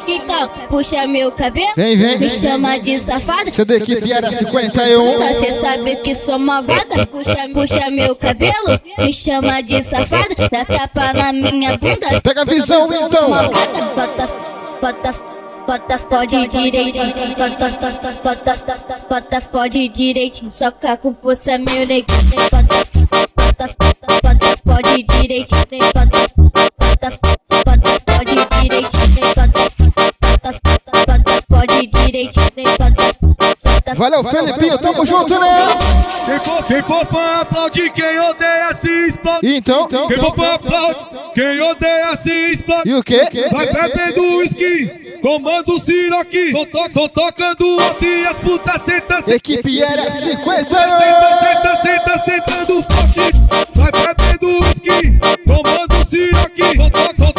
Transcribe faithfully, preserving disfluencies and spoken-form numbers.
Então, puxa meu cabelo, vem, vem, me vem, chama vem. de safada. Cê da equipe era cinquenta e um. Cê sabe que sou malvada. Puxa, puxa meu cabelo, me chama de safada. Dá tapa na minha bunda. Pega a visão, visão. Malvada, bota, bota, bota, fode direitinho. Bota, bota, bota, bota, fode direitinho. Soca com força, meu neguinho. Bota, bota, bota, fode direitinho. Bota, bota, bota, fode direitinho. Bota, bota, bota, fode direitinho. Bota, valeu, Felipinho, tamo junto, né? Quem for, quem for fã aplaude, quem odeia se explode. Então, Quem for fã aplaude, quem odeia se explode. e o quê? Vai bebendo uísque, tomando siroque. Só, to só tocando alto e as putas senta, senta. Equipe era cinquenta e Senta, senta, senta, sentando forte. Vai bebendo uísque, tomando siroque. Só, to só